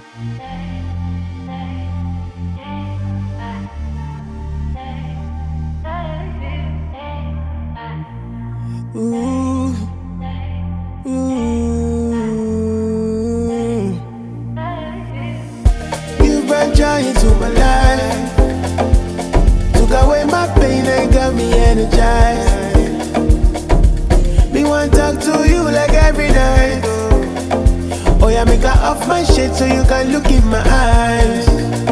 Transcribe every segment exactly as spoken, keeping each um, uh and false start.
Ooh, ooh. You brought joy into my life, took away my pain and got me energized. Me want to talk to you like every night. Oh yeah, make her off my shit so you can look in my eyes.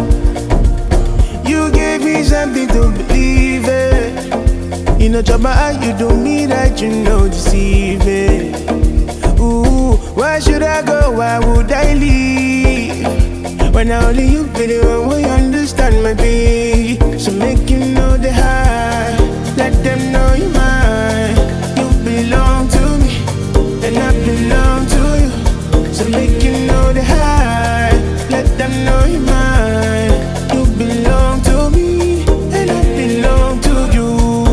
You gave me something to believe in. You know, drop my eye, you do me right, you know, deceive me. Ooh, why should I go, why would I leave? When I only you be the one way understand my pain. So make you know the high, let them know you're mine. You belong to me, and I belong to you. So make you know the high, let them know you're mine. You belong to me, and I belong to you.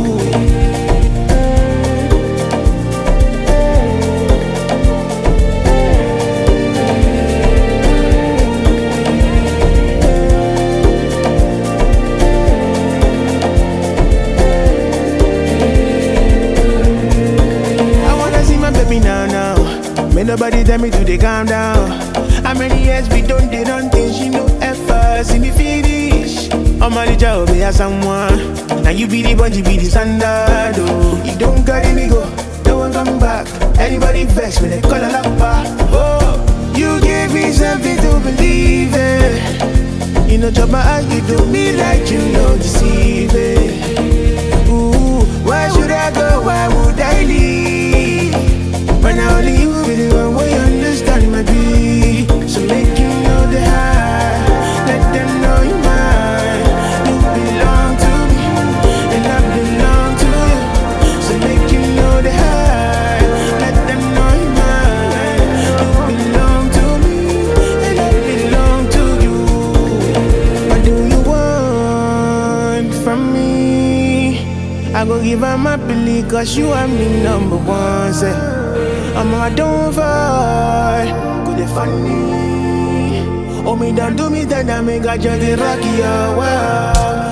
Now, now, may nobody tell me to dey calm down. How many years we don't did on things you know ever see me finish? On my little be as someone. Now you be the bungee, be the standard. Oh, you don't carry me go, no one come back. Anybody vex when they call a lapper. Oh, you gave me something to believe in. You know, drop my eye, you do me like you know deceive it. Ooh, why should I go? Why would I leave? When I only you be the one way understand my beat. So make you know the high, let them know you're mine. You belong to me, and I belong to you. So make you know the high, let them know you're mine. You belong to me, and I belong to you. What do you want from me? I go give her my belief, cause you are me number one, say. I'm a don't fall, good if funny. Oh, me don't do me, then I make a jolly rocky, oh, wow.